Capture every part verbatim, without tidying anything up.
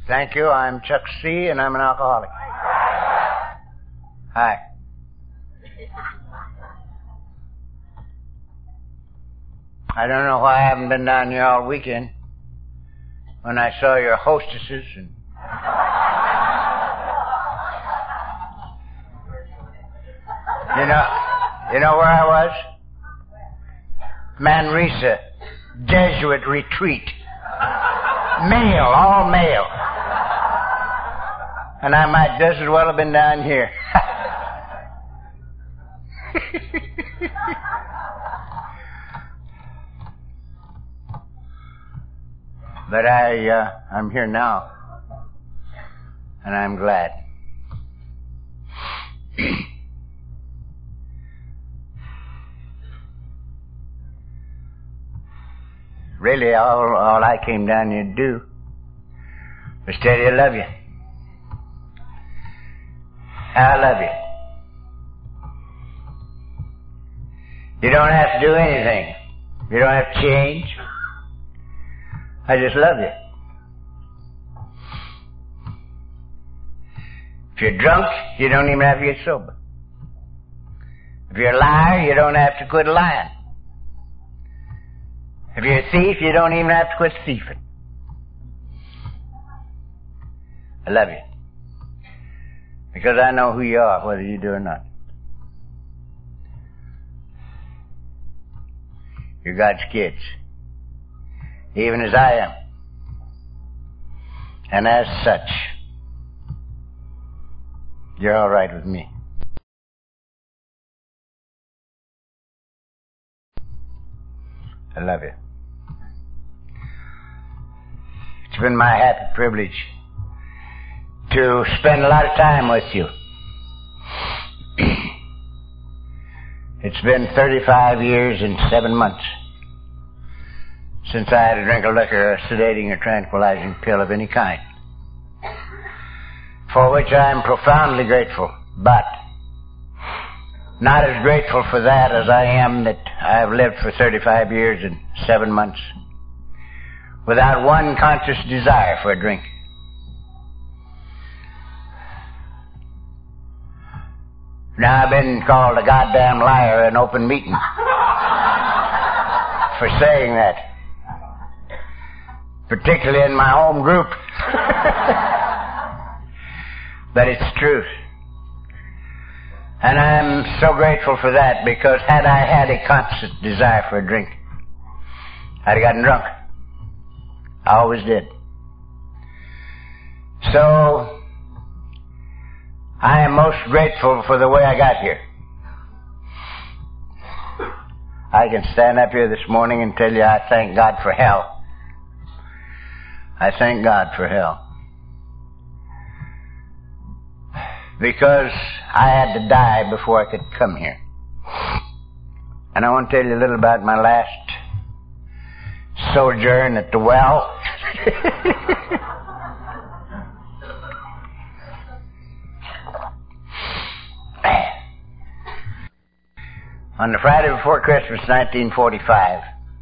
Thank you. I'm Chuck C., and I'm an alcoholic. Hi. I don't know why I haven't been down here all weekend when I saw your hostesses and you know you know where I was? Manresa Jesuit retreat. Male, all male. And I might just as well have been down here. But I, uh, I'm here now, and I'm glad. Really, all, all I came down here to do was tell you I love you. I love you. You don't have to do anything. You don't have to change. I just love you. If you're drunk, you don't even have to get sober. If you're a liar, you don't have to quit lying. If you're a thief, you don't even have to quit thieving. I love you. Because I know who you are, whether you do or not. You're God's kids. Even as I am. And as such, you're all right with me. I love you. It's been my happy privilege to spend a lot of time with you. It's been thirty-five years and seven months since I had a drink of liquor, a sedating or tranquilizing pill of any kind, for which I am profoundly grateful, but not as grateful for that as I am that I have lived for thirty-five years and seven months without one conscious desire for a drink. Now I've been called a goddamn liar in open meeting for saying that, particularly in my home group. But it's truth. And I'm so grateful for that, because had I had a conscious desire for a drink, I'd have gotten drunk. I always did. So, I am most grateful for the way I got here. I can stand up here this morning and tell you I thank God for hell. I thank God for hell. Because I had to die before I could come here. And I want to tell you a little about my last sojourn at the well. On the Friday before Christmas, nineteen forty-five,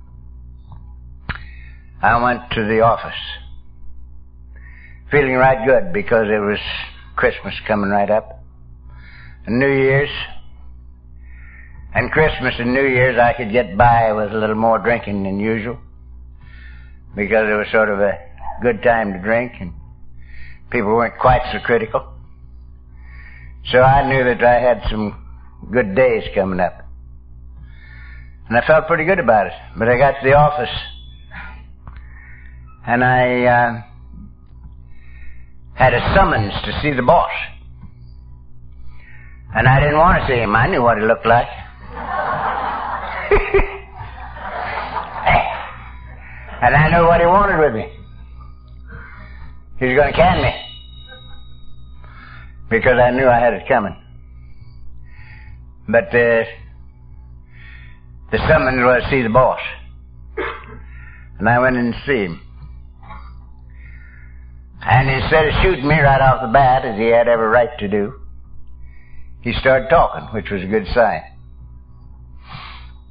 I went to the office, feeling right good because it was Christmas coming right up, and New Year's. And Christmas and New Year's I could get by with a little more drinking than usual, because it was sort of a good time to drink and people weren't quite so critical. So I knew that I had some good days coming up. And I felt pretty good about it. But I got to the office and I uh, had a summons to see the boss. And I didn't want to see him. I knew what he looked like. And I knew what he wanted with me. He was going to can me. Because I knew I had it coming. But uh, the summons was to see the boss. And I went in to see him. And instead of shooting me right off the bat, as he had every right to do, he started talking, which was a good sign.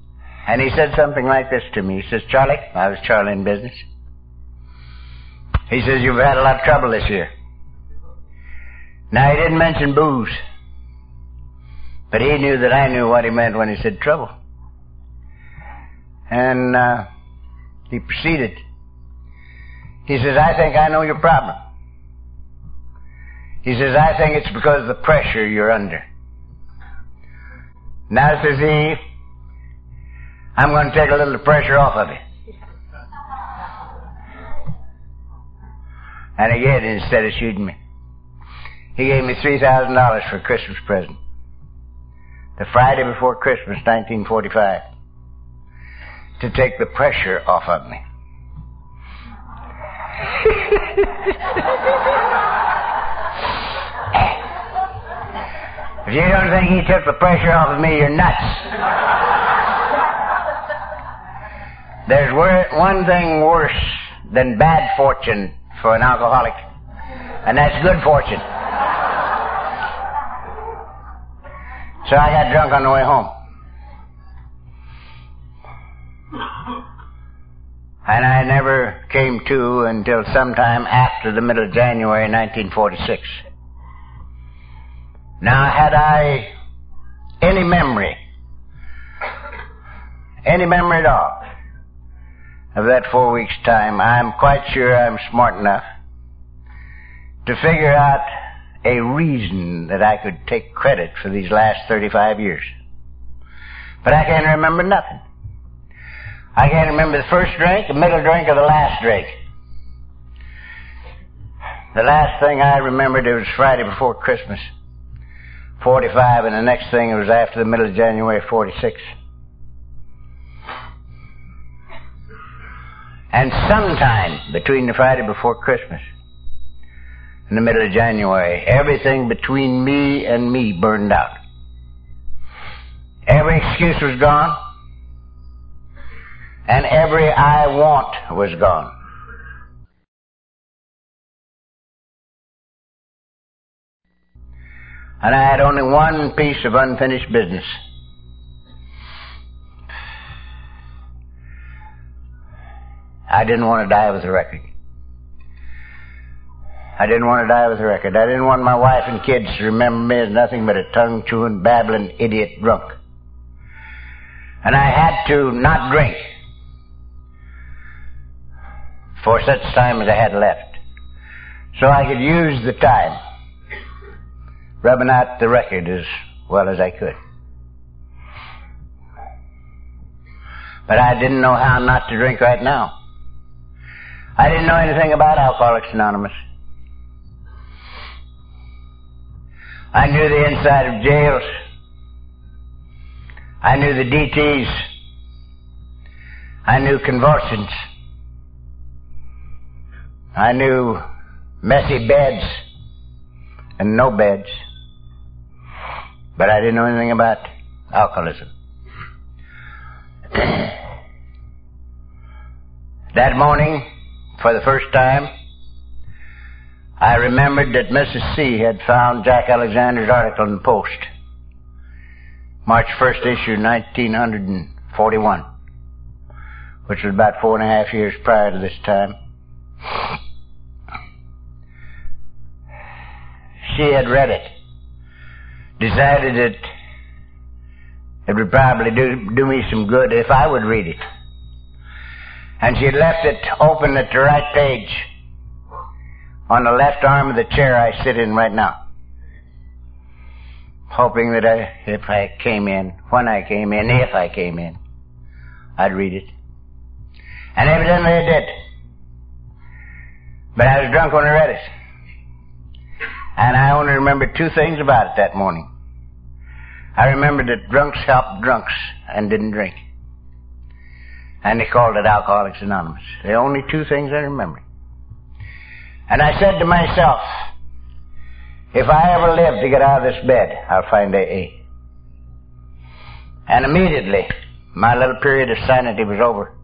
And he said something like this to me. He says, Charlie, I was Charlie in business. He says, you've had a lot of trouble this year. Now, he didn't mention booze, but he knew that I knew what he meant when he said trouble. And uh, he proceeded. He says, I think I know your problem. He says, I think it's because of the pressure you're under. Now, says he, I'm going to take a little pressure off of you. And again, instead of shooting me, he gave me three thousand dollars for a Christmas present. The Friday before Christmas, nineteen forty-five. To take the pressure off of me. If you don't think he took the pressure off of me, you're nuts. There's one thing worse than bad fortune for an alcoholic, and that's good fortune. So I got drunk on the way home. And I never came to until sometime after the middle of January nineteen forty-six. Now, had I any memory, any memory at all of that four weeks' time, I'm quite sure I'm smart enough to figure out a reason that I could take credit for these last thirty-five years. But I can't remember nothing. I can't remember the first drink, the middle drink, or the last drink. The last thing I remembered, it was Friday before Christmas, forty-five, and the next thing it was after the middle of January, forty-six. And sometime between the Friday before Christmas and the middle of January, everything between me and me burned out. Every excuse was gone, and every I want was gone. And I had only one piece of unfinished business. I didn't want to die with a record. I didn't want to die with a record. I didn't want my wife and kids to remember me as nothing but a tongue-chewing, babbling idiot drunk. And I had to not drink for such time as I had left, so I could use the time rubbing out the record as well as I could. But I didn't know how not to drink right now. I didn't know anything about Alcoholics Anonymous. I knew the inside of jails. I knew the D Ts. I knew convulsions. I knew messy beds and no beds. But I didn't know anything about alcoholism. That morning, for the first time, I remembered that Missus C had found Jack Alexander's article in the Post, March first issue, nineteen forty-one, which was about four and a half years prior to this time. She had read it, decided that it would probably do, do me some good if I would read it. And she had left it open at the right page on the left arm of the chair I sit in right now, hoping that I, if I came in, when I came in, if I came in, I'd read it. And evidently I did. But I was drunk when I read it. And I only remember two things about it that morning. I remembered that drunks helped drunks and didn't drink. And they called it Alcoholics Anonymous. The only two things I remember. And I said to myself, if I ever live to get out of this bed, I'll find A A. And immediately, my little period of sanity was over.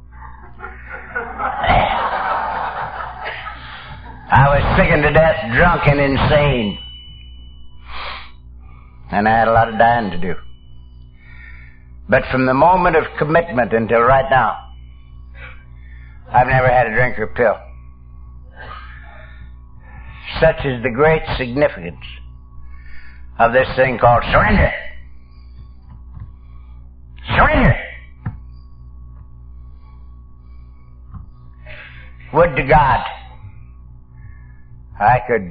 I was sickened to death, drunk and insane. And I had a lot of dying to do. But from the moment of commitment until right now, I've never had a drink or a pill. Such is the great significance of this thing called surrender. Surrender. Would to God I could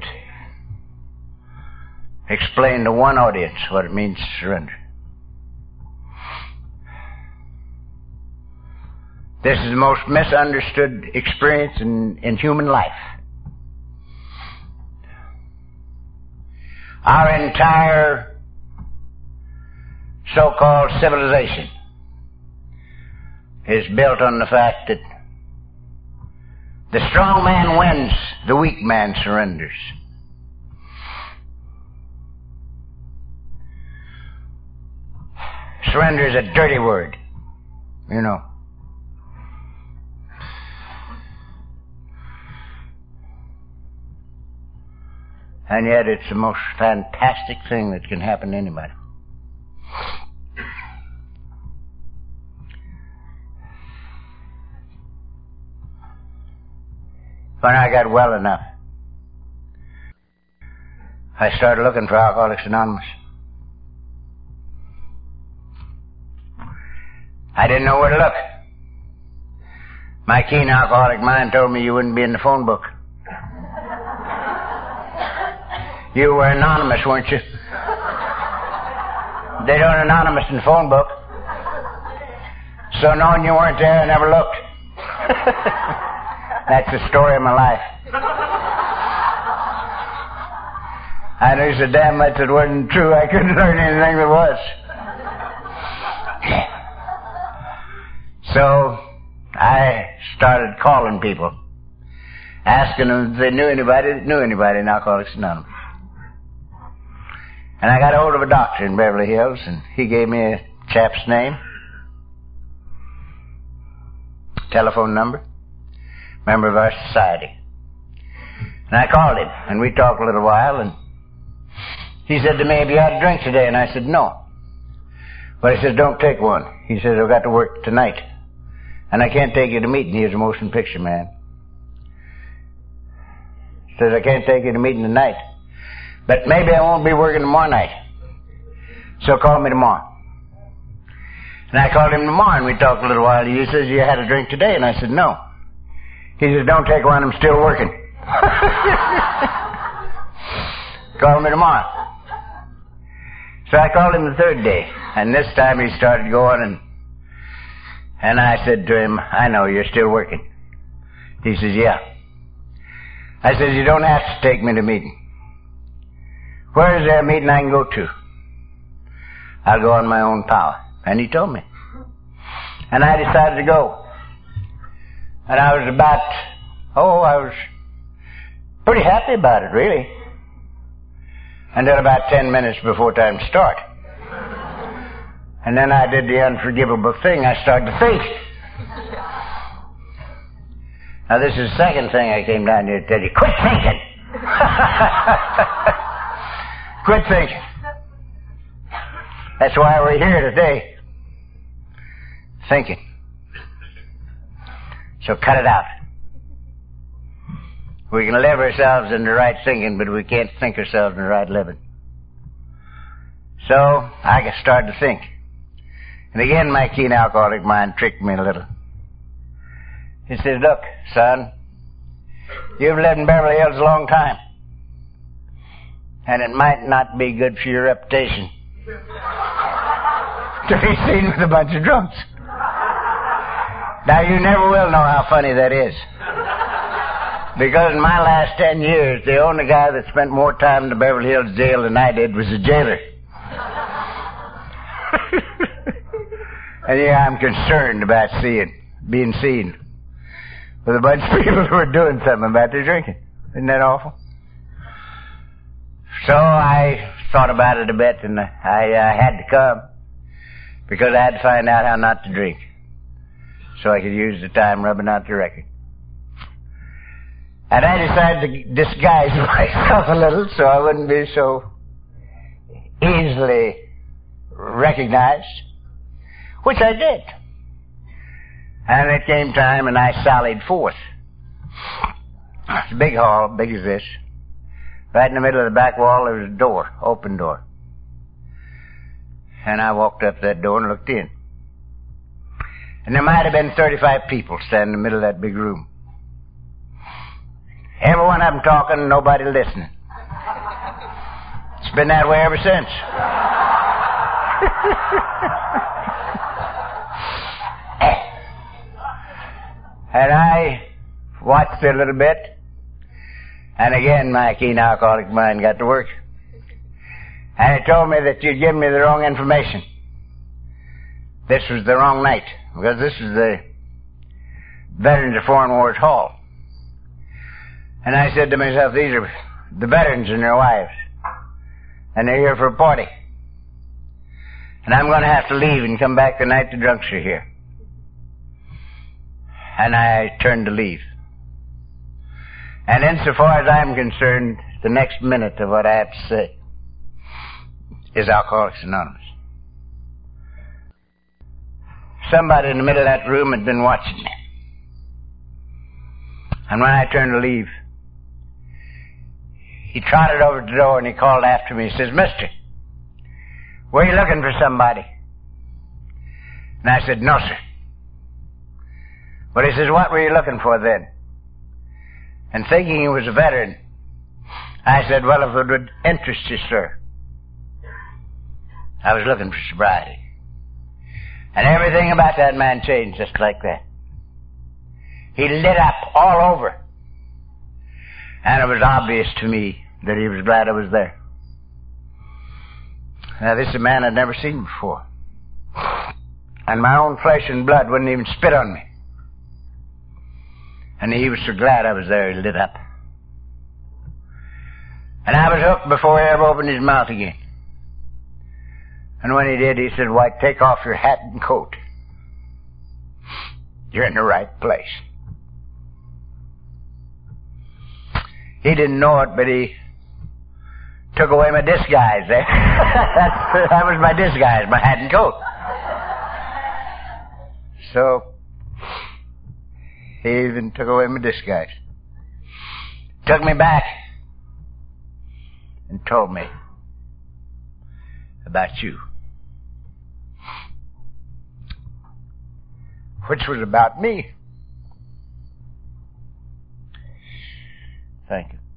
explain to one audience what it means to surrender. This is the most misunderstood experience in, in human life. Our entire so-called civilization is built on the fact that the strong man wins, the weak man surrenders. Surrender is a dirty word, you know. And yet it's the most fantastic thing that can happen to anybody. When I got well enough, I started looking for Alcoholics Anonymous. I didn't know where to look. My keen alcoholic mind told me you wouldn't be in the phone book. You were anonymous, weren't you? They don't anonymous in the phone book. So knowing you weren't there, I never looked. That's the story of my life. I knew so damn much it wasn't true, I couldn't learn anything that was. So I started calling people, asking them if they knew anybody that knew anybody in Alcoholics Anonymous. And I got a hold of a doctor in Beverly Hills, and he gave me a chap's name, telephone number, member of our society. And I called him, and we talked a little while, and he said to me, have you had a drink today? And I said, no. But he says, don't take one. He says, I've got to work tonight, and I can't take you to meeting. He's a motion picture man. He says, I can't take you to meeting tonight, but maybe I won't be working tomorrow night. So call me tomorrow. And I called him tomorrow, and we talked a little while. He says, you had a drink today? And I said, no. He says, don't take one, I'm still working. Call me tomorrow. So I called him the third day, and this time he started going, and and I said to him, I know, you're still working. He says, yeah. I said, you don't have to take me to meeting. Where is there a meeting I can go to? I'll go on my own power. And he told me. And I decided to go. And I was about, oh, I was pretty happy about it, really. Until about ten minutes before time to start. And then I did the unforgivable thing. I started to think. Now this is the second thing I came down here to tell you. Quit thinking! Quit thinking. That's why we're here today. Thinking. So cut it out. We can live ourselves in the right thinking, but we can't think ourselves in the right living. So I got started to think. And again, my keen alcoholic mind tricked me a little. He says, look, son, you've lived in Beverly Hills a long time, and it might not be good for your reputation to be seen with a bunch of drunks. Now, you never will know how funny that is. Because in my last ten years, the only guy that spent more time in the Beverly Hills jail than I did was the jailer. And yeah, I'm concerned about seeing, being seen with a bunch of people who are doing something about their drinking. Isn't that awful? So I thought about it a bit, and I uh, had to come because I had to find out how not to drink so I could use the time rubbing out the record. And I decided to disguise myself a little so I wouldn't be so easily recognized, which I did. And it came time and I sallied forth. It's a big hall, big as this. Right in the middle of the back wall, there was a door, open door. And I walked up to that door and looked in. And there might have been thirty-five people standing in the middle of that big room. Every one of them talking, nobody listening. It's been that way ever since. And I watched it a little bit. And again, my keen alcoholic mind got to work. And it told me that you'd given me the wrong information. This was the wrong night, because this is the Veterans of Foreign Wars Hall. And I said to myself, these are the veterans and their wives. And they're here for a party. And I'm going to have to leave and come back the night the drunks are here. And I turned to leave. And insofar as I'm concerned, the next minute of what I have to say is Alcoholics Anonymous. Somebody in the middle of that room had been watching me. And when I turned to leave, he trotted over to the door and he called after me. He says, "Mister, were you looking for somebody?" And I said, "No, sir." But he says, "What were you looking for then?" And thinking he was a veteran, I said, "Well, if it would interest you, sir, I was looking for sobriety." And everything about that man changed just like that. He lit up all over. And it was obvious to me that he was glad I was there. Now, this is a man I'd never seen before. And my own flesh and blood wouldn't even spit on me. And he was so glad I was there, he lit up. And I was hooked before he ever opened his mouth again. And when he did, he said, "Why, take off your hat and coat. You're in the right place." He didn't know it, but he took away my disguise. That, that was my disguise, my hat and coat. So, he even took away my disguise. Took me back and told me about you. Which was about me. Thank you.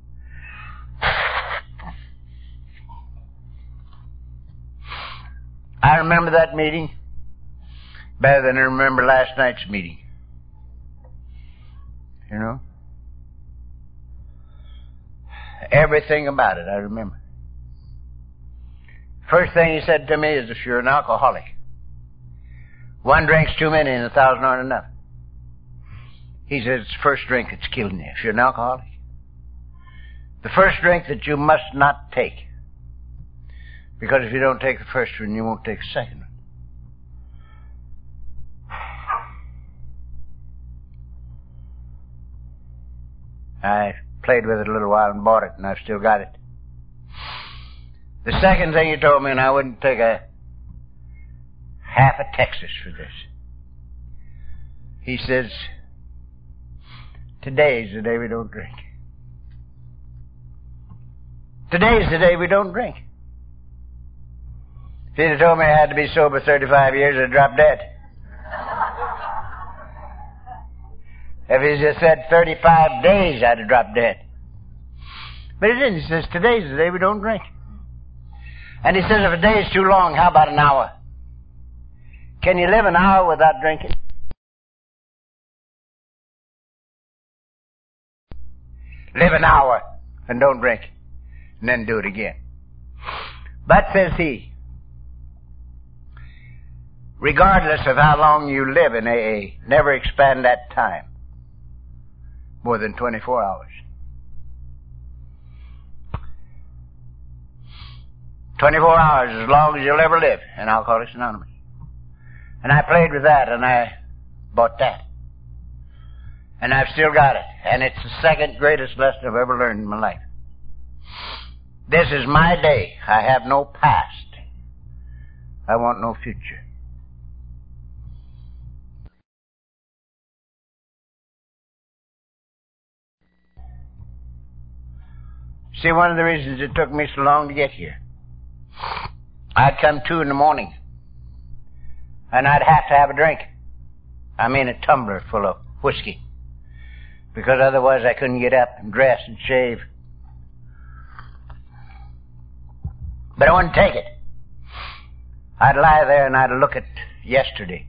I remember that meeting better than I remember last night's meeting. You know? Everything about it I remember. First thing he said to me is, if you're an alcoholic, one drink's too many and a thousand aren't enough. He says, it's the first drink that's killing you. If you're an alcoholic, the first drink that you must not take. Because if you don't take the first one, you won't take the second one. I played with it a little while and bought it, and I've still got it. The second thing he told me, and I wouldn't take a half a Texas for this. He says, today's the day we don't drink. Today's the day we don't drink. If he'd have told me I had to be sober thirty-five years, I'd drop dead. If he just said thirty-five days, I'd have dropped dead. But he didn't. He says, today's the day we don't drink. And he says, if a day is too long, how about an hour? Can you live an hour without drinking? Live an hour and don't drink, and then do it again. But, says he, regardless of how long you live in A A, never expand that time more than twenty-four hours. twenty-four hours is as long as you'll ever live in Alcoholics Anonymous. And I played with that, and I bought that. And I've still got it. And it's the second greatest lesson I've ever learned in my life. This is my day. I have no past. I want no future. See, one of the reasons it took me so long to get here, I'd come to in the morning, and I'd have to have a drink. I mean a tumbler full of whiskey, because otherwise I couldn't get up and dress and shave. But I wouldn't take it. I'd lie there and I'd look at yesterday,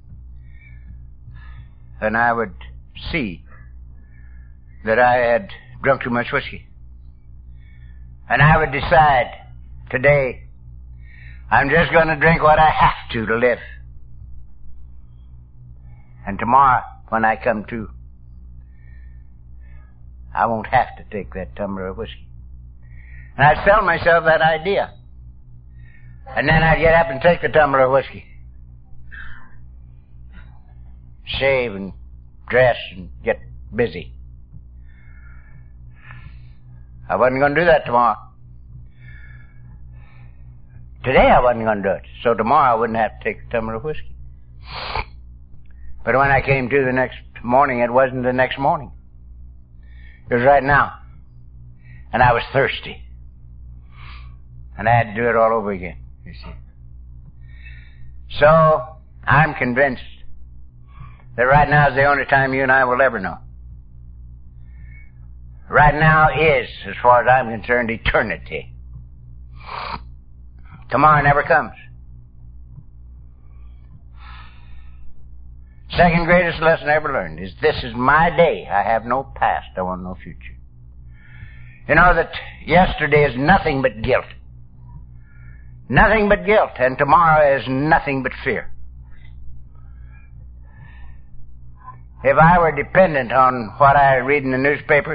and I would see that I had drunk too much whiskey. And I would decide, today, I'm just going to drink what I have to to live. And tomorrow, when I come to, I won't have to take that tumbler of whiskey. And I'd sell myself that idea. And then I'd get up and take the tumbler of whiskey. Shave and dress and get busy. I wasn't going to do that tomorrow. Today I wasn't going to do it. So tomorrow I wouldn't have to take a tumbler of whiskey. But when I came to the next morning, it wasn't the next morning. It was right now. And I was thirsty. And I had to do it all over again, you see. So, I'm convinced that right now is the only time you and I will ever know. Right now is, as far as I'm concerned, eternity. Tomorrow never comes. Second greatest lesson I ever learned is this is my day. I have no past. I want no future. You know that yesterday is nothing but guilt. Nothing but guilt. And tomorrow is nothing but fear. If I were dependent on what I read in the newspapers,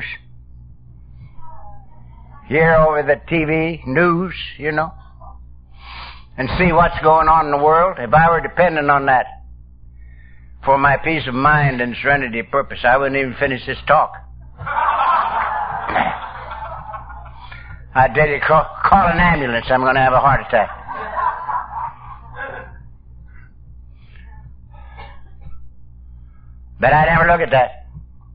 hear over the T V news, you know, and see what's going on in the world, if I were dependent on that for my peace of mind and serenity of purpose, I wouldn't even finish this talk. I tell you, call, call an ambulance, I'm going to have a heart attack. But I never look at that.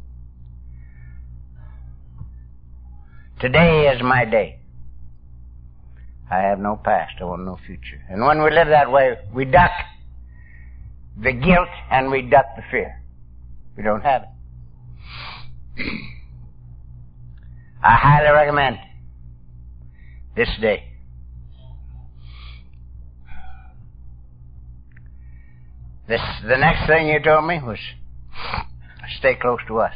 Today is my day. I have no past, I want no future. And when we live that way, we duck the guilt and we duck the fear. We don't have it. I highly recommend this day. This, the next thing you told me was stay close to us.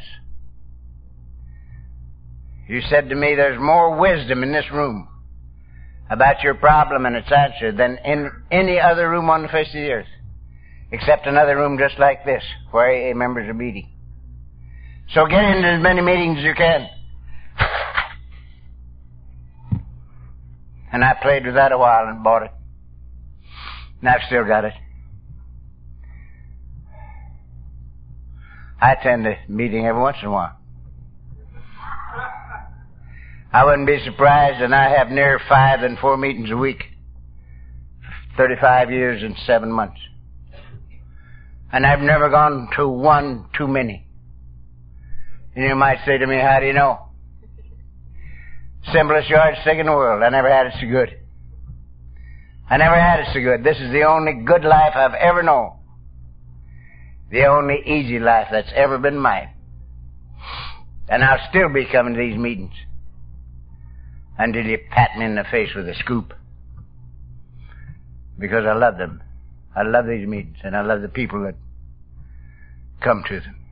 You said to me there's more wisdom in this room about your problem and its answer than in any other room on the face of the earth, except another room just like this, where A A members are meeting. So get into as many meetings as you can. And I played with that a while and bought it. And I've still got it. I attend a meeting every once in a while. I wouldn't be surprised, and I have near five and four meetings a week. thirty-five years and seven months. And I've never gone to one too many. And you might say to me, how do you know? Simplest yardstick in the world. I never had it so good. I never had it so good. This is the only good life I've ever known. The only easy life that's ever been mine. And I'll still be coming to these meetings until you pat me in the face with a scoop. Because I love them. I love these meetings, and I love the people that come to them.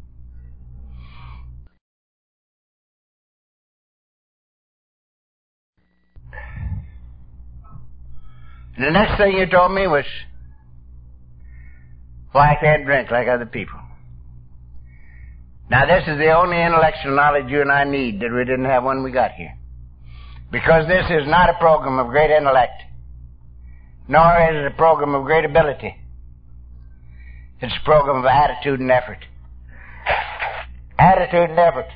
And the next thing you told me was why I can't drink like other people. Now this is the only intellectual knowledge you and I need that we didn't have when we got here. Because this is not a program of great intellect, nor is it a program of great ability. It's a program of attitude and effort. Attitude and effort.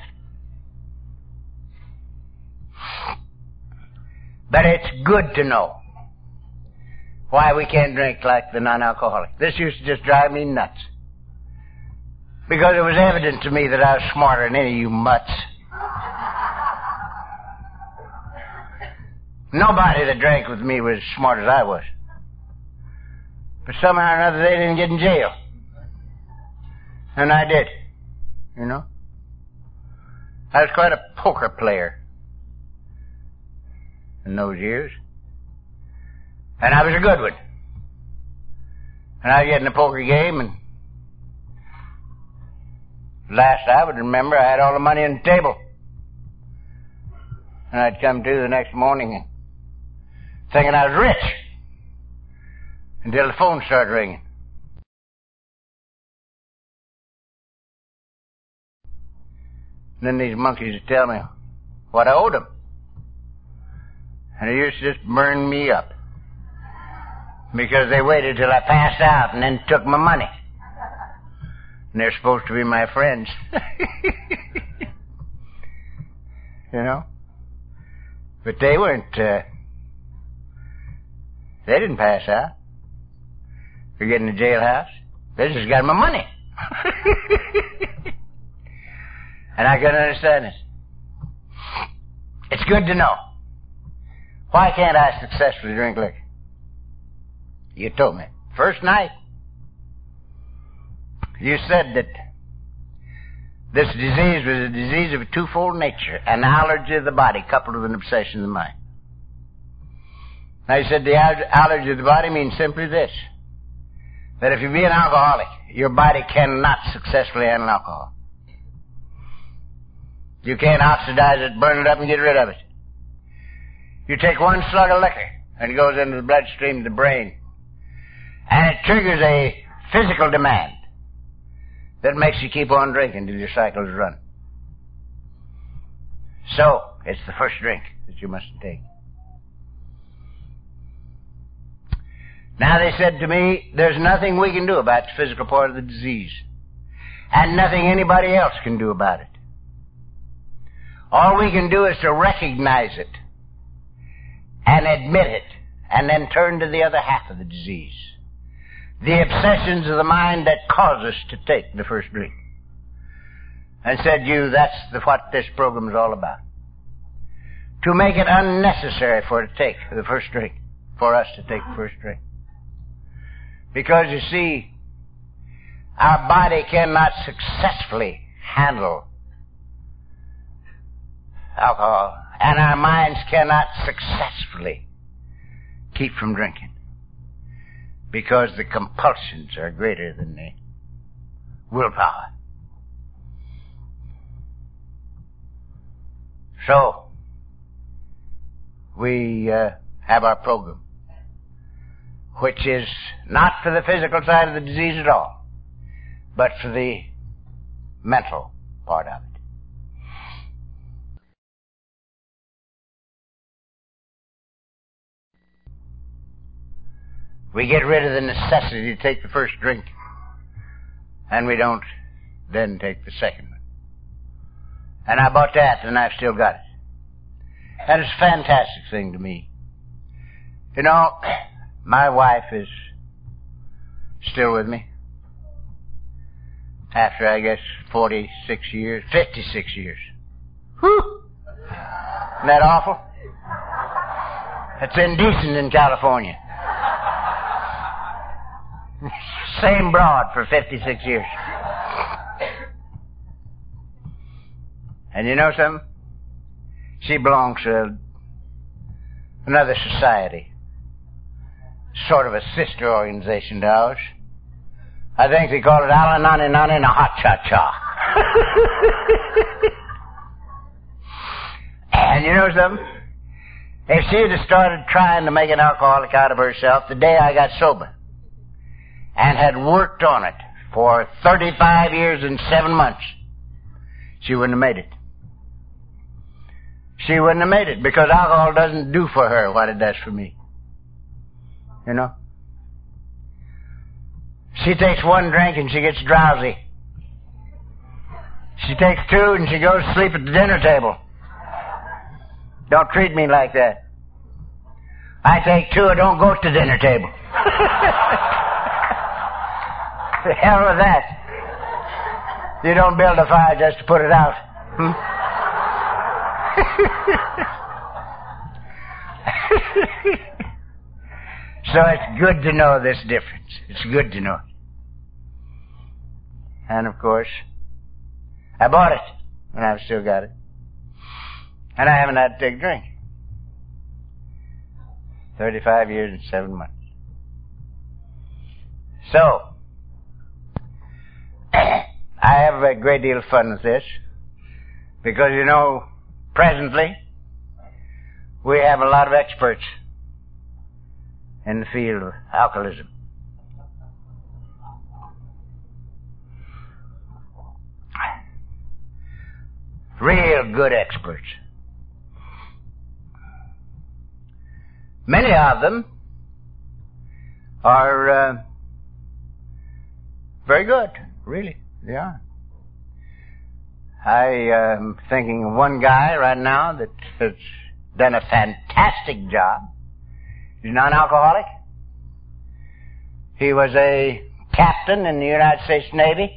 But it's good to know why we can't drink like the non-alcoholic. This used to just drive me nuts. Because it was evident to me that I was smarter than any of you mutts. Nobody that drank with me was as smart as I was. But somehow or another they didn't get in jail. And I did. You know? I was quite a poker player in those years. And I was a good one. And I'd get in a poker game, and last I would remember, I had all the money on the table. And I'd come to the next morning and thinking I was rich until the phone started ringing. And then these monkeys would tell me what I owed them. And it used to just burn me up. Because they waited till I passed out and then took my money. And they're supposed to be my friends. You know? But they weren't, uh, they didn't pass out. They're getting in the jailhouse. They just got my money. And I couldn't understand it. It's good to know. Why can't I successfully drink liquor? You told me. First night, you said that this disease was a disease of a twofold nature, an allergy of the body coupled with an obsession of the mind. Now you said the allergy of the body means simply this, that if you be an alcoholic, your body cannot successfully handle alcohol. You can't oxidize it, burn it up, and get rid of it. You take one slug of liquor, and it goes into the bloodstream of the brain, and it triggers a physical demand that makes you keep on drinking till your cycle is run. So, it's the first drink that you must take. Now they said to me, there's nothing we can do about the physical part of the disease, and nothing anybody else can do about it. All we can do is to recognize it and admit it, and then turn to the other half of the disease. The obsessions of the mind that cause us to take the first drink. And said you, that's the, what this program is all about. To make it unnecessary for it to take the first drink, for us to take the first drink. Because you see, our body cannot successfully handle alcohol, and our minds cannot successfully keep from drinking. Because the compulsions are greater than the willpower. So, we uh, have our program, which is not for the physical side of the disease at all, but for the mental part of it. We get rid of the necessity to take the first drink, and we don't then take the second one. And I bought that, and I've still got it. And it's a fantastic thing to me. You know, my wife is still with me. After, I guess, forty-six years, fifty-six years. Whew! Isn't that awful? It's indecent in California. Same broad for fifty-six years. And you know something? She belongs to another society. Sort of a sister organization to ours. I think they call it Alanani Nani and a Hot Cha Cha. And you know something? If she had started trying to make an alcoholic out of herself the day I got sober, and had worked on it for thirty-five years and seven months, she wouldn't have made it. She wouldn't have made it, because alcohol doesn't do for her what it does for me. You know? She takes one drink and she gets drowsy. She takes two and she goes to sleep at the dinner table. Don't treat me like that. I take two, I don't go to the dinner table. The hell with that. You don't build a fire just to put it out. Hmm? So it's good to know this difference. It's good to know it. And of course, I bought it, and I've still got it. And I haven't had to take a drink. Thirty-five years and seven months. So, I have a great deal of fun with this, because, you know, presently, we have a lot of experts in the field of alcoholism. Real good experts. Many of them are uh, very good, really, they are. I am thinking of one guy right now that has done a fantastic job. He's non-alcoholic. He was a captain in the United States Navy.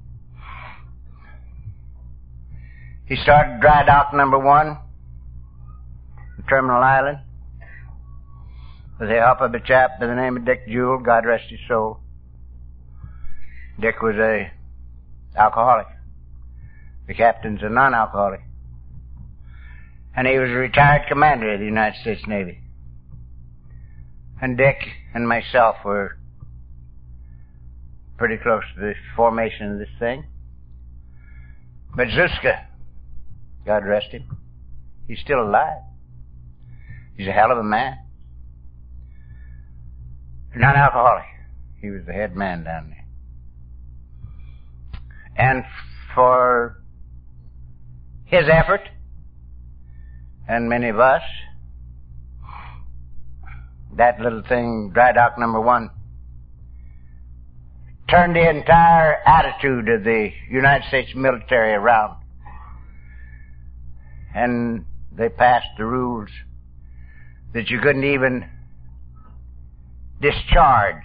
He started dry dock number one in Terminal Island with the help of a chap by the name of Dick Jewell, God rest his soul. Dick was a alcoholic. The captain's a non-alcoholic. And he was a retired commander of the United States Navy. And Dick and myself were pretty close to the formation of this thing. But Zuska, God rest him, he's still alive. He's a hell of a man. Non-alcoholic. He was the head man down there. And for his effort, and many of us, that little thing, dry dock number one, turned the entire attitude of the United States military around. And they passed the rules that you couldn't even discharge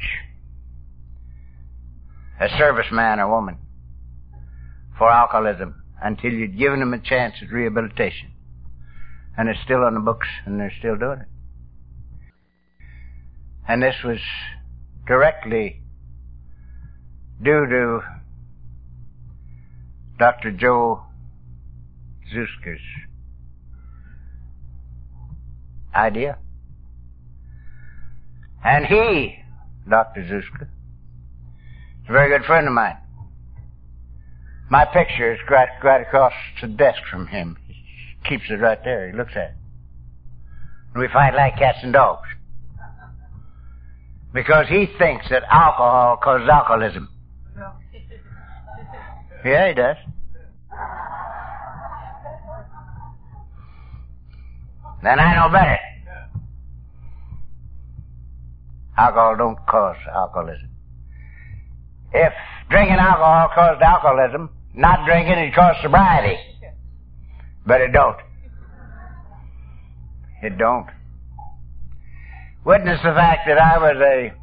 a serviceman or woman for alcoholism until you'd given them a chance at rehabilitation. And it's still on the books, and they're still doing it. And this was directly due to Doctor Joe Zuska's idea. And he, Doctor Zuska, is a very good friend of mine. My picture is right, right across the desk from him. He keeps it right there. He looks at it. And we fight like cats and dogs. Because he thinks that alcohol causes alcoholism. Yeah, he does. Then I know better. Alcohol don't cause alcoholism. If drinking alcohol caused alcoholism, not drinking it caused sobriety. But it don't. It don't. Witness the fact that I was a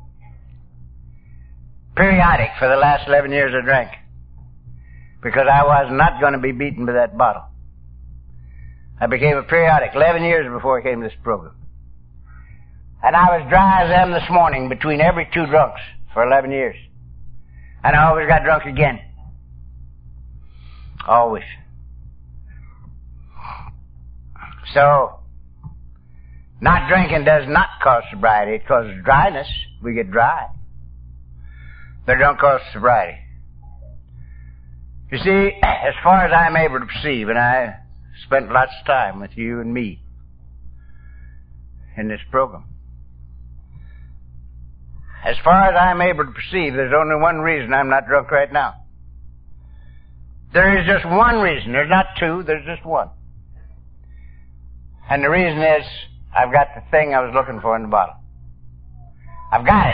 periodic for the last eleven years I drank. Because I was not going to be beaten by that bottle. I became a periodic eleven years before I came to this program. And I was dry as them this morning between every two drunks for eleven years. And I always got drunk again. Always. So, not drinking does not cause sobriety. It causes dryness. We get dry. But it don't cause sobriety. You see, as far as I'm able to perceive, and I spent lots of time with you and me in this program, as far as I'm able to perceive, there's only one reason I'm not drunk right now. There is just one reason. There's not two, there's just one. And the reason is, I've got the thing I was looking for in the bottle. I've got it.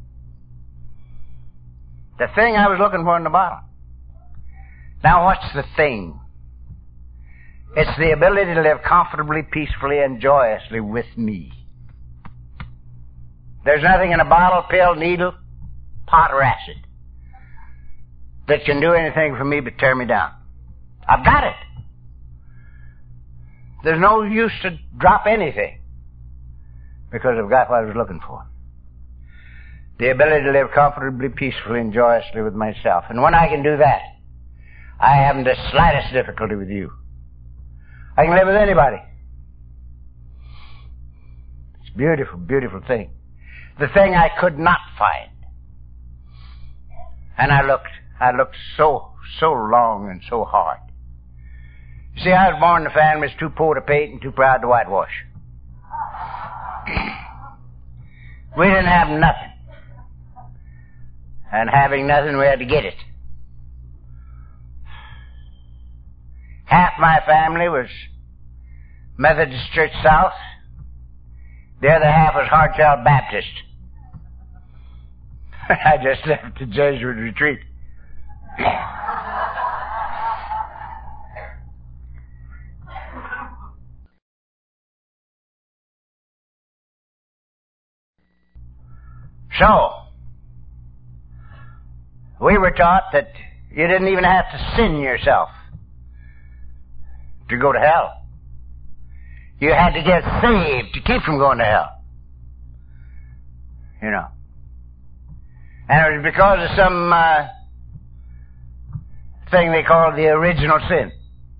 The thing I was looking for in the bottle. Now what's the thing? It's the ability to live comfortably, peacefully, and joyously with me. There's nothing in a bottle, pill, needle, pot, or acid that can do anything for me but tear me down. I've got it. There's no use to drop anything. because I've got what I was looking for. The ability to live comfortably, peacefully, and joyously with myself. And when I can do that, I haven't the slightest difficulty with you. I can live with anybody. It's a beautiful, beautiful thing. The thing I could not find. And I looked, I looked so, so long and so hard. You see, I was born in a family that's too poor to paint and too proud to whitewash. We didn't have nothing. And having nothing, we had to get it. Half my family was Methodist Church South. The other half was Hardchild Baptist. I just left the Jesuit retreat. So, we were taught that you didn't even have to sin yourself to go to hell. You had to get saved to keep from going to hell. You know. And it was because of some uh, thing they call the original sin.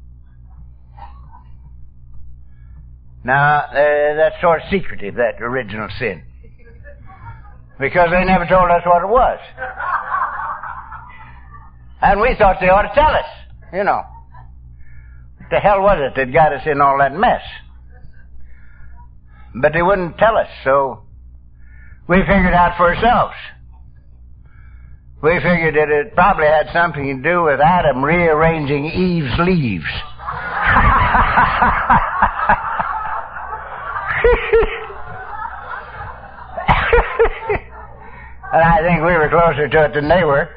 Now, uh, that's sort of secretive, that original sin. Because they never told us what it was. And we thought they ought to tell us, you know. What the hell was it that got us in all that mess? But they wouldn't tell us, so we figured out for ourselves. We figured that it probably had something to do with Adam rearranging Eve's leaves. And I think we were closer to it than they were.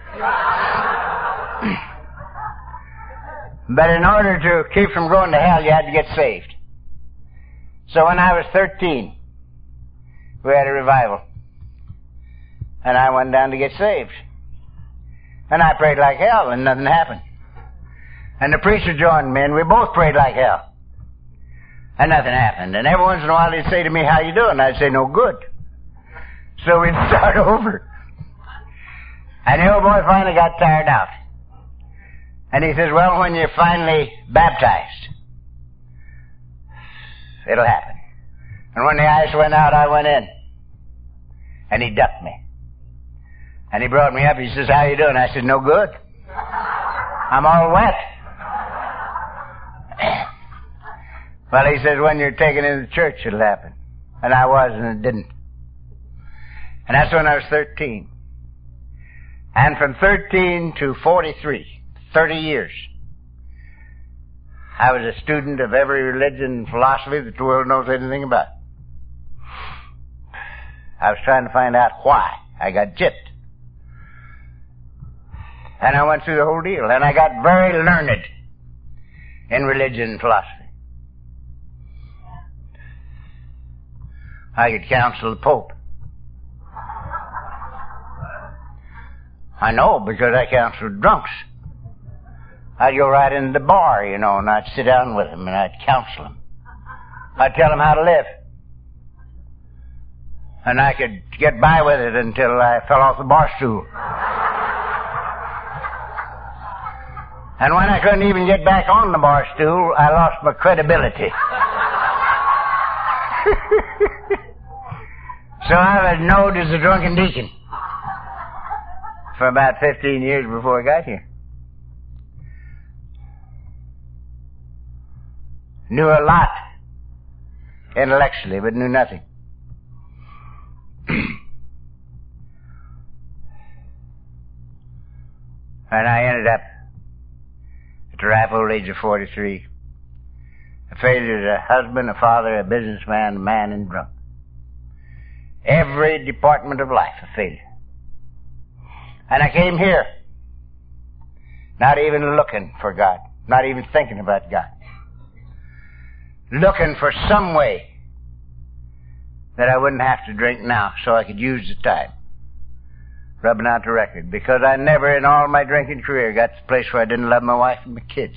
But in order to keep from going to hell, you had to get saved. So when I was thirteen, we had a revival. And I went down to get saved. And I prayed like hell, and nothing happened. And the preacher joined me, and we both prayed like hell. And nothing happened. And every once in a while he'd say to me, "How you doing?" I'd say, "No good." So we'd start over. And the old boy finally got tired out. And he says, "Well, when you're finally baptized, it'll happen." And when the ice went out, I went in. And he ducked me. And he brought me up. He says, "How you doing?" I said, "No good. I'm all wet." Well, he says, "When you're taken into the church, it'll happen." And I was, and it didn't. And that's when I was thirteen. And from thirteen to forty-three, thirty years, I was a student of every religion and philosophy that the world knows anything about. I was trying to find out why I got gypped. And I went through the whole deal, and I got very learned in religion and philosophy. I could counsel the Pope. I know, because I counseled drunks. I'd go right into the bar, you know, and I'd sit down with them, and I'd counsel them. I'd tell them how to live. And I could get by with it until I fell off the bar stool. And when I couldn't even get back on the bar stool, I lost my credibility. So I was known as a drunken deacon for about fifteen years before I got here. Knew a lot intellectually, but knew nothing. And I ended up at the ripe old age of forty-three, a failure as a husband, a father, a businessman, a man, and drunk. Every department of life a failure. And I came here, not even looking for God, not even thinking about God, looking for some way that I wouldn't have to drink now so I could use the time, rubbing out the record, because I never in all my drinking career got to the place where I didn't love my wife and my kids.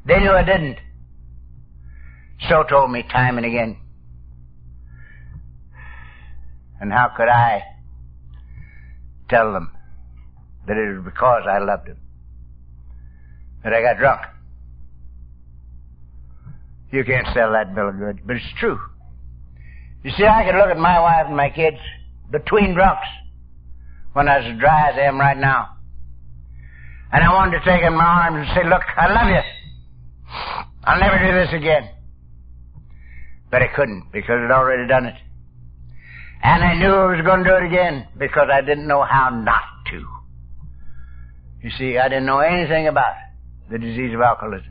They knew I didn't. So told me time and again. And how could I tell them that it was because I loved them that I got drunk? You can't sell that bill of goods, but it's true. You see, I could look at my wife and my kids between drunks when I was as dry as I am right now. And I wanted to take them in my arms and say, look, I love you. I'll never do this again. But I couldn't because I'd already done it. And I knew I was going to do it again because I didn't know how not to. You see, I didn't know anything about the disease of alcoholism.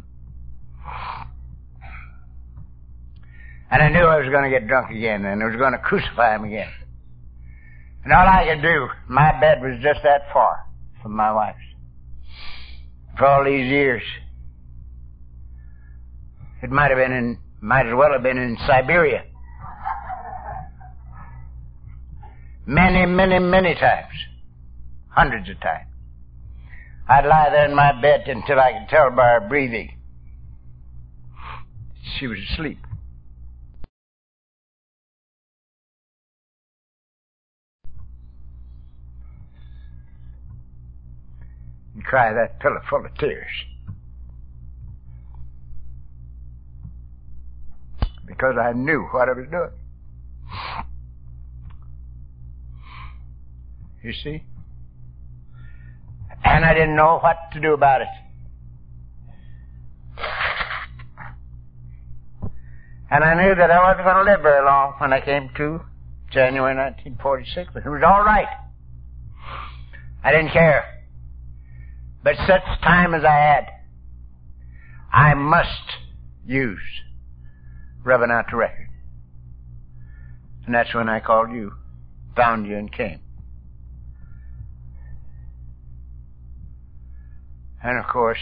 And I knew I was going to get drunk again and I was going to crucify him again. And all I could do, my bed was just that far from my wife's. For all these years, it might have been in, might as well have been in Siberia. Many, many, many times. Hundreds of times. I'd lie there in my bed until I could tell by her breathing she was asleep. And cry that pillow full of tears. Because I knew what I was doing. You see? And I didn't know what to do about it. And I knew that I wasn't going to live very long when I came to January nineteen forty-six, but it was all right. I didn't care. But such time as I had, I must use rubbing out the record. And that's when I called you, found you, and came. And of course,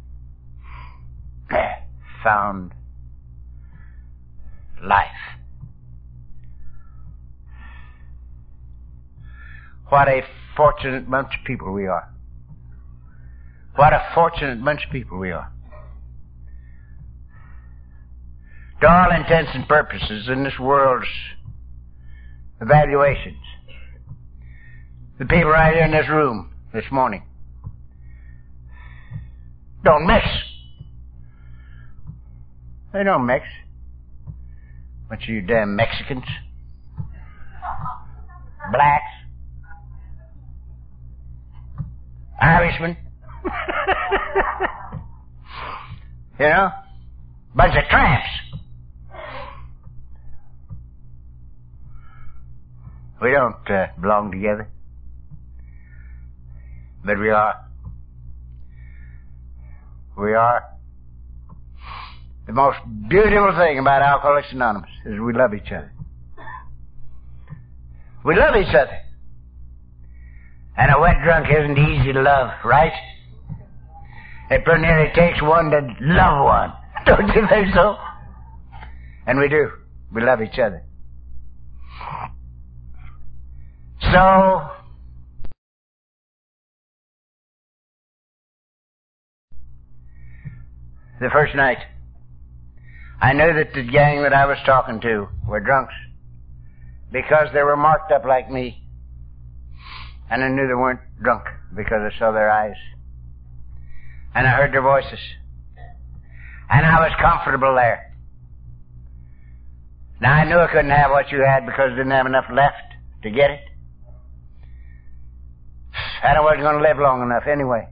found life. What a fortunate bunch of people we are. What a fortunate bunch of people we are. To all intents and purposes in this world's evaluations, the people right here in this room this morning don't mix. They don't mix. Bunch of you damn Mexicans, blacks, Irishmen. You know? Bunch of tramps. We don't uh, belong together. But we are. We are. The most beautiful thing about Alcoholics Anonymous is we love each other. We love each other. And a wet drunk isn't easy to love, right? It pretty nearly takes one to love one. Don't you think so? And we do. We love each other. So, the first night, I knew that the gang that I was talking to were drunks because they were marked up like me. And I knew they weren't drunk because I saw their eyes. And I heard their voices. And I was comfortable there. Now I knew I couldn't have what you had because I didn't have enough left to get it. And I wasn't going to live long enough anyway.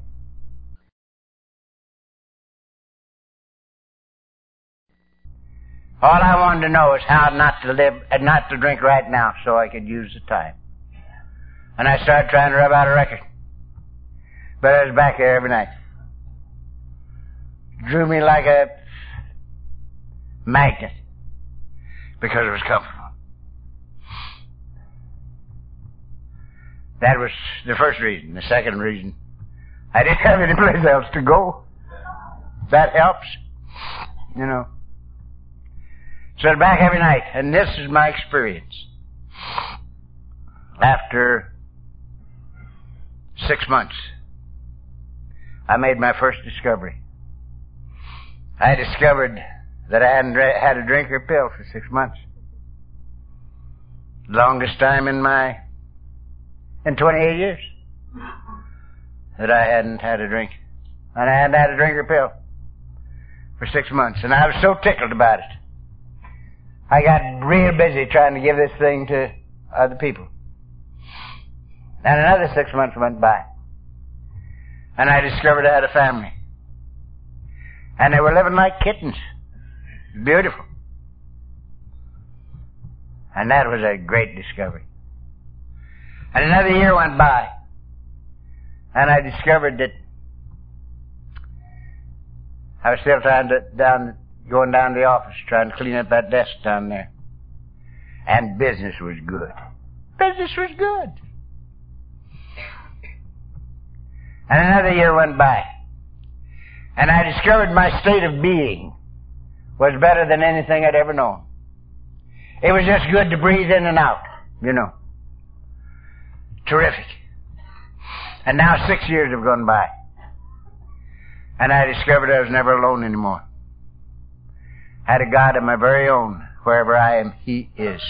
All I wanted to know is how not to live, and not to drink right now so I could use the time. And I started trying to rub out a record. But I was back there every night. Drew me like a magnet because it was comfortable. That was the first reason. The second reason, I didn't have any place else to go. That helps, you know. So I was back every night, and this is my experience. After six months, I made my first discovery. I discovered that I hadn't had a drink or pill for six months. Longest time in my, in twenty-eight years, that I hadn't had a drink. And I hadn't had a drink or pill for six months. And I was so tickled about it. I got real busy trying to give this thing to other people. And another six months went by. And I discovered I had a family. And they were living like kittens. Beautiful. And that was a great discovery. And another year went by. And I discovered that I was still trying to, down, going down to the office, trying to clean up that desk down there. And business was good. Business was good. And another year went by. And I discovered my state of being was better than anything I'd ever known. It was just good to breathe in and out, you know. Terrific. And now six years have gone by. And I discovered I was never alone anymore. I had a God of my very own. Wherever I am, He is.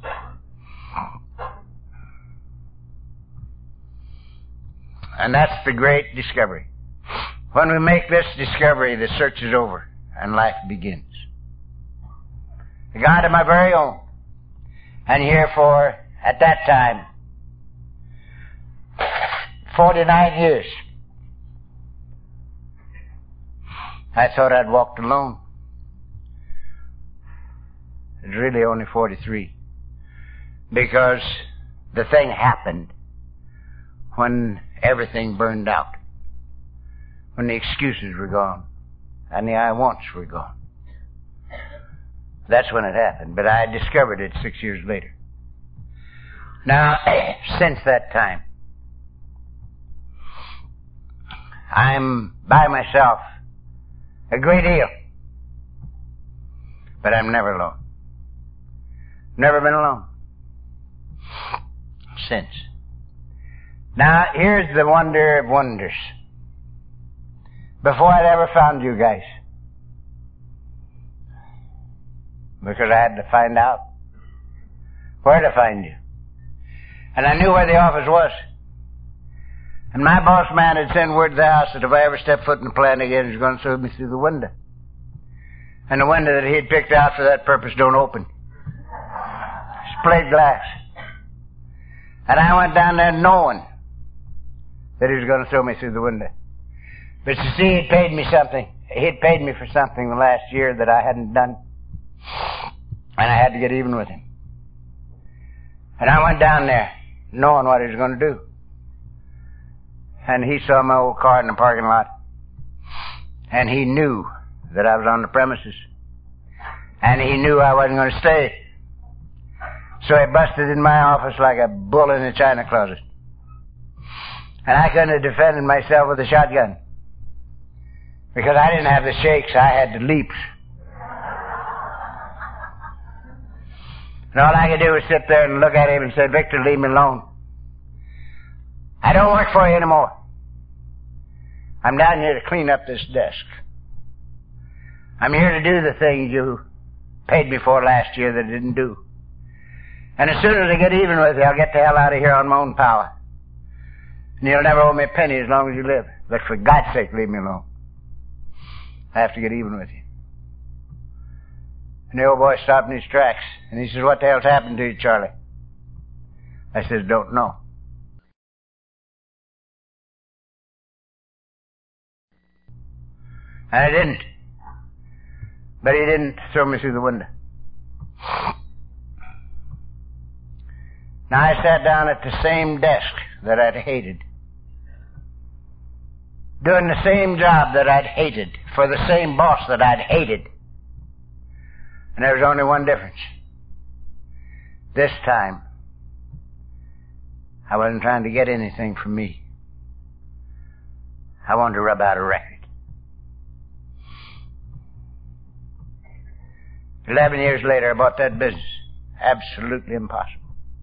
And that's the great discovery. When we make this discovery, the search is over and life begins. The God of my very own. And here for, at that time, forty-nine years, I thought I'd walked alone. It's really only forty-three. Because the thing happened when everything burned out. When the excuses were gone. And the I wants were gone. That's when it happened. But I discovered it six years later. Now, since that time, I'm by myself a great deal. But I'm never alone. Never been alone. Since. Now, here's the wonder of wonders. Before I'd ever found you guys. Because I had to find out where to find you. And I knew where the office was. And my boss man had sent word to the house that if I ever stepped foot in the plant again, he was going to throw me through the window. And the window that he had picked out for that purpose don't open. It's plate glass. And I went down there knowing that he was going to throw me through the window. But you see, he'd paid me something. He'd paid me for something the last year that I hadn't done. And I had to get even with him. And I went down there knowing what he was going to do. And he saw my old car in the parking lot. And he knew that I was on the premises. And he knew I wasn't going to stay. So he busted in my office like a bull in a china closet. And I couldn't have defended myself with a shotgun. Because I didn't have the shakes, I had the leaps. And all I could do was sit there and look at him and say, Victor, leave me alone. I don't work for you anymore. I'm down here to clean up this desk. I'm here to do the things you paid me for last year that I didn't do. And as soon as I get even with you, I'll get the hell out of here on my own power. And you'll never owe me a penny as long as you live. But for God's sake, leave me alone. I have to get even with you. And the old boy stopped in his tracks. And he says, what the hell's happened to you, Charlie? I says, don't know. And I didn't. But he didn't throw me through the window. Now I sat down at the same desk that I'd hated. Doing the same job that I'd hated. For the same boss that I'd hated. And there was only one difference. This time, I wasn't trying to get anything from me. I wanted to rub out a record. Eleven years later, I bought that business. Absolutely impossible.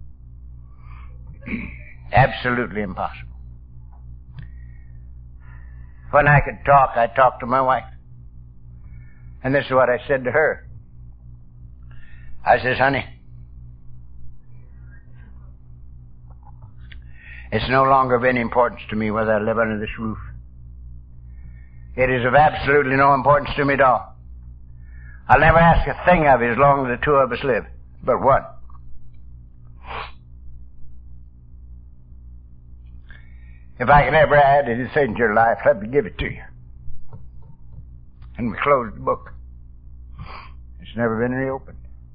Absolutely impossible. When I could talk, I'd talk to my wife. And this is what I said to her. I says, honey, it's no longer of any importance to me whether I live under this roof. It is of absolutely no importance to me at all. I'll never ask a thing of you as long as the two of us live. But one. If I can ever add anything to your life, let me give it to you. And we closed the book. It's never been reopened.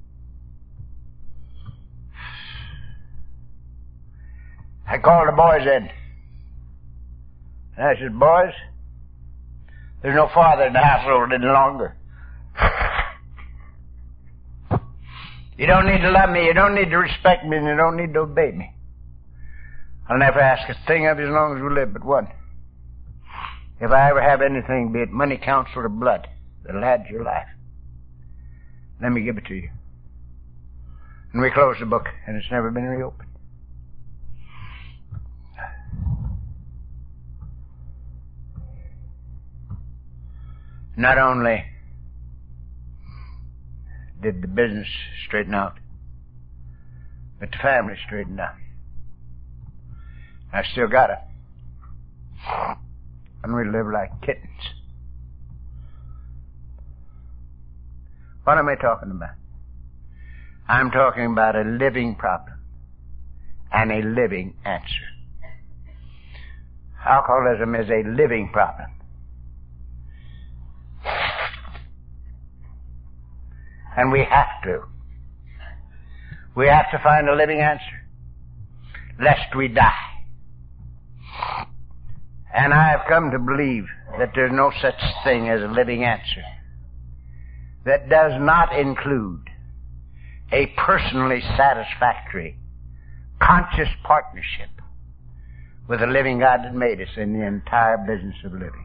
I called the boys in. And I said, boys, there's no father in the household any longer. You don't need to love me, you don't need to respect me, and you don't need to obey me. I'll never ask a thing of you as long as we live but one. If I ever have anything, be it money, counsel, or blood, that'll add to your life, let me give it to you. And we closed the book, and it's never been reopened. Not only did the business straighten out, but the family straightened out. I still got it. And we live like kittens. What am I talking about? I'm talking about a living problem and a living answer. Alcoholism is a living problem. And we have to. We have to find a living answer, lest we die. And I have come to believe that there's no such thing as a living answer that does not include a personally satisfactory, conscious partnership with the living God that made us in the entire business of living.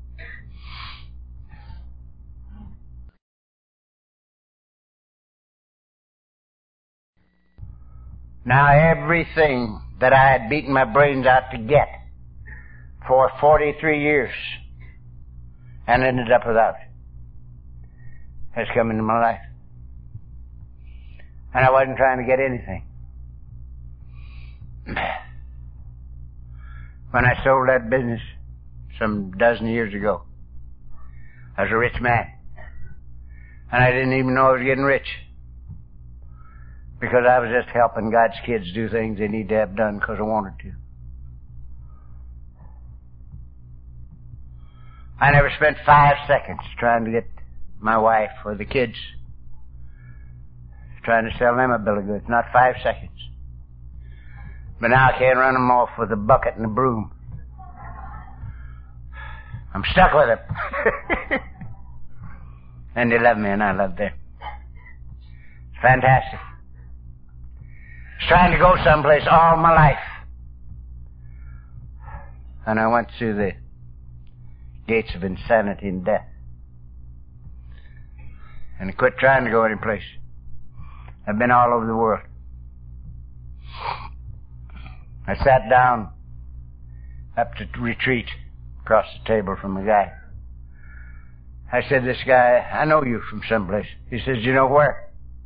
Now, everything that I had beaten my brains out to get for forty-three years and ended up without has come into my life. And I wasn't trying to get anything. When I sold that business some dozen years ago, I was a rich man. And I didn't even know I was getting rich. Because I was just helping God's kids do things they need to have done because I wanted to. I never spent five seconds trying to get my wife or the kids, trying to sell them a bill of goods. Not five seconds. But now I can't run them off with a bucket and a broom. I'm stuck with them. And they love me and I love them. It's fantastic. I was trying to go someplace all my life. And I went through the gates of insanity and death. And I quit trying to go any place. I've been all over the world. I sat down up to retreat across the table from a guy. I said, this guy, I know you from someplace. He says, you know where?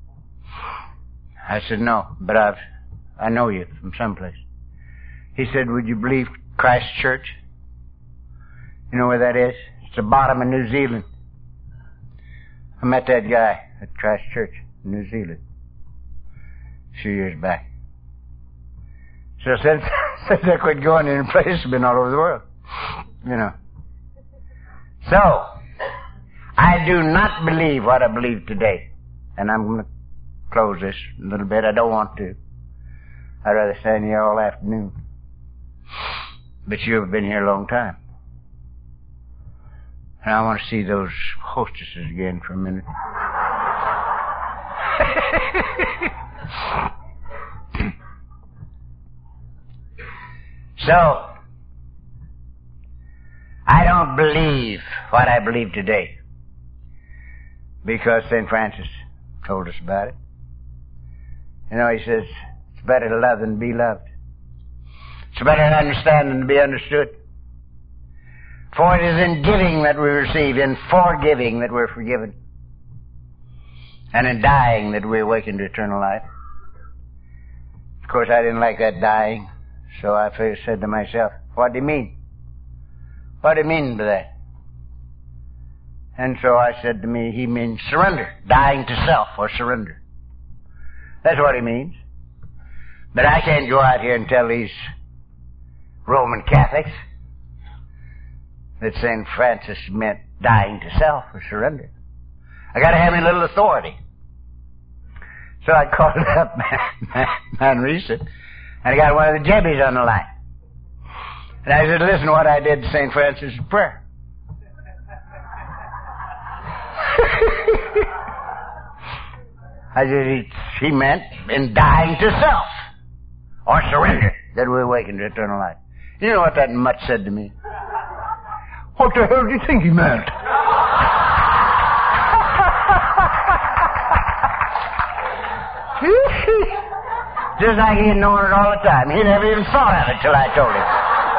I said, no, but I've, I know you from someplace. He said, would you believe Christ Church? You know where that is? It's the bottom of New Zealand. I met that guy at Christ Church in New Zealand a few years back. So since, since I quit going in place, I've been all over the world. You know. So, I do not believe what I believe today. And I'm going to close this a little bit. I don't want to. I'd rather stand here all afternoon. But you've been here a long time. And I want to see those hostesses again for a minute. So, I don't believe what I believe today. Because Saint Francis told us about it. You know, he says, it's better to love than to be loved. It's better to understand than to be understood. For it is in giving that we receive, in forgiving that we're forgiven. and in dying that we awaken to eternal life. Of course, I didn't like that dying, so I first said to myself, what do you mean? What do you mean by that? And so I said to me, he means surrender, dying to self or surrender. That's what he means. But I can't go out here and tell these Roman Catholics that Saint Francis meant dying to self or surrender. I got to have a little authority. So I called up Man, Man Reeson, and I got one of the Jebbies on the line. And I said, listen to what I did to Saint Francis' prayer. I said, he, he meant in dying to self or surrender that we awaken to eternal life. You know what that mutt said to me? What the hell do you think he meant? Just like he had known it all the time. He never even thought of it till I told him.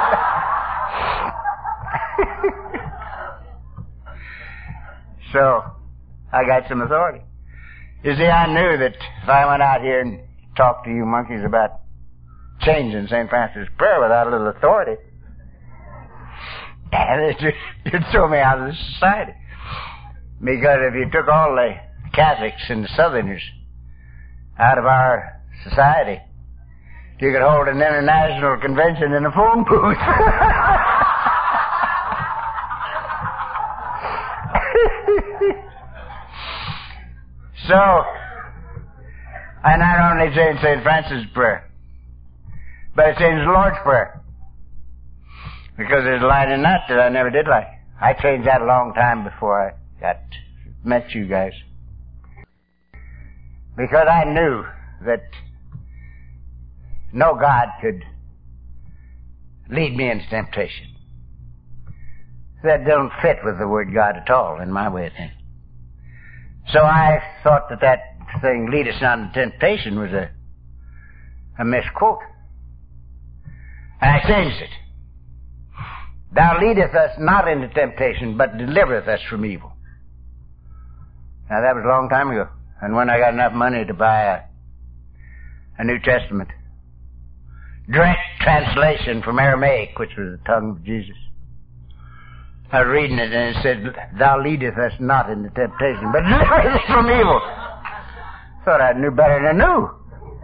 So, I got some authority. You see, I knew that if I went out here and talked to you monkeys about changing Saint Francis' prayer without a little authority, you'd throw me out of the society. Because if you took all the Catholics and the Southerners out of our society, you could hold an international convention in a phone booth. So, I not only changed Saint Francis' prayer, but I changed the Lord's Prayer. Because there's a line in that that I never did like. I changed that a long time before I got met you guys. Because I knew that no God could lead me into temptation. That don't fit with the word God at all in my way of thinking. So I thought that that thing, lead us not into temptation, was a, a misquote. And I changed it. Thou leadeth us not into temptation, but delivereth us from evil. Now that was a long time ago. And when I got enough money to buy a, a New Testament, direct translation from Aramaic, which was the tongue of Jesus, I was reading it and it said, thou leadeth us not into temptation, but delivereth us from evil. Thought I knew better than I knew.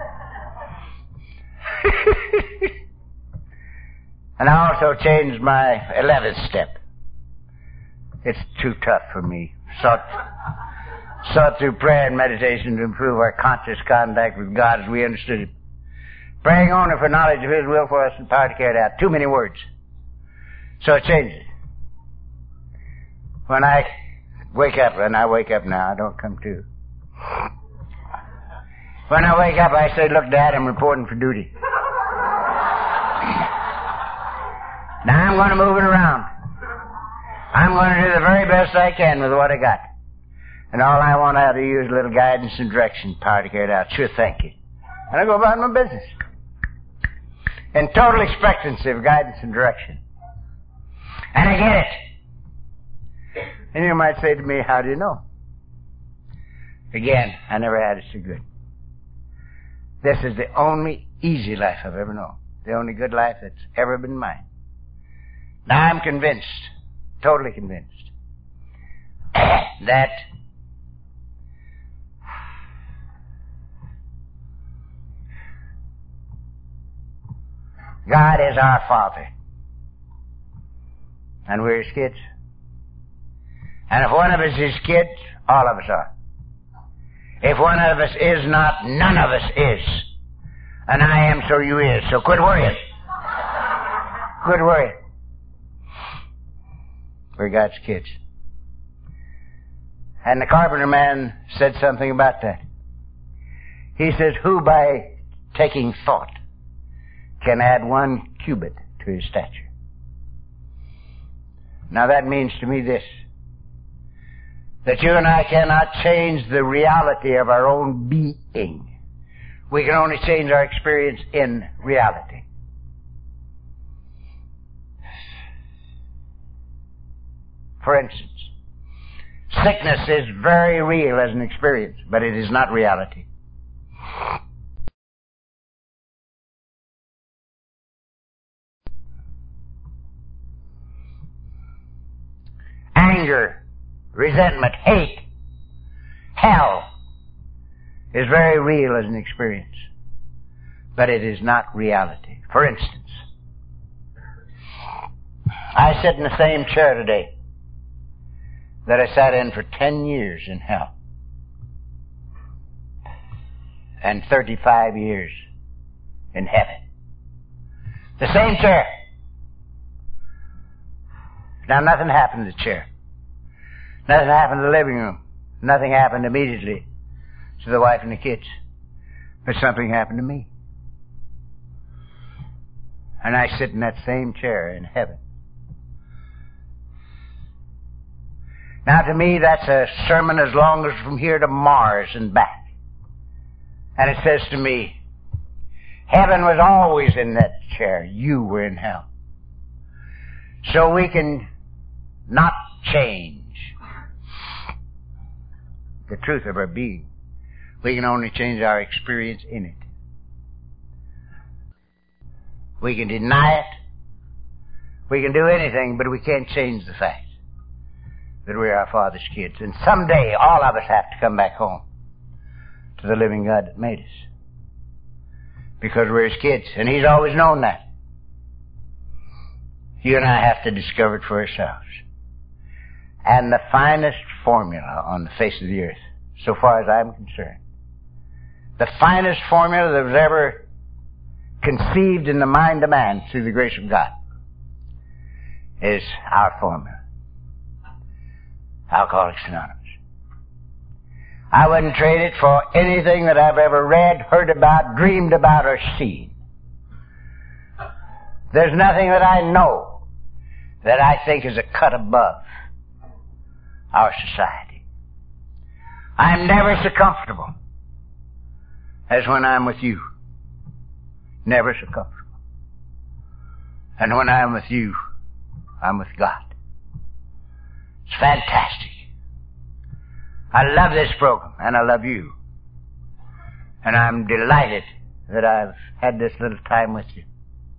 And I also changed my eleventh step. It's too tough for me. Sought, sought through prayer and meditation to improve our conscious contact with God as we understood it. Praying only for knowledge of His will for us and power to carry it out. Too many words. So I changed it. When I wake up, and I wake up now, I don't come to. When I wake up, I say, look, Dad, I'm reporting for duty. Now I'm going to move it around. I'm going to do the very best I can with what I got. And all I want out of you is a little guidance and direction, power to carry it out. Sure, thank you. And I go about my business. In total expectancy of guidance and direction. And I get it. And you might say to me, how do you know? Again, I never had it so good. This is the only easy life I've ever known. The only good life that's ever been mine. Now I'm convinced, totally convinced, that God is our Father. And we're His kids. And if one of us is kids, all of us are. If one of us is not, none of us is. And I am, so you is. So quit worrying. Quit worrying. We're God's kids. And the carpenter man said something about that. He says, who by taking thought can add one cubit to his stature? Now that means to me this, that you and I cannot change the reality of our own being. We can only change our experience in reality. For instance, Sickness is very real as an experience, but it is not reality. Anger, resentment, hate, hell is very real as an experience, but it is not reality. For instance, I sit in the same chair today that I sat in for ten years in hell and thirty-five years in heaven. The same chair. Now, nothing happened to the chair. Nothing happened to the living room. Nothing happened immediately to the wife and the kids. But something happened to me. And I sit in that same chair in heaven. Now, to me, that's a sermon as long as from here to Mars and back. And it says to me, heaven was always in that chair. You were in hell. So we can not change the truth of our being. We can only change our experience in it. We can deny it. We can do anything, but we can't change the fact that we're our Father's kids. And someday all of us have to come back home to the living God that made us, because we're His kids, and He's always known that. You and I have to discover it for ourselves. And the finest formula on the face of the earth, so far as I'm concerned, the finest formula that was ever conceived in the mind of man through the grace of God, is our formula. Alcoholics Anonymous. I wouldn't trade it for anything that I've ever read, heard about, dreamed about, or seen. There's nothing that I know that I think is a cut above our society. I'm never so comfortable as when I'm with you. Never so comfortable. And when I'm with you, I'm with God. It's fantastic. I love this program, and I love you. And I'm delighted that I've had this little time with you.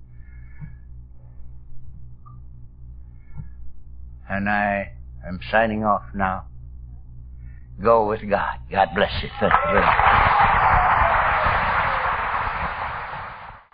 And I am signing off now. Go with God. God bless you. Thank you very much.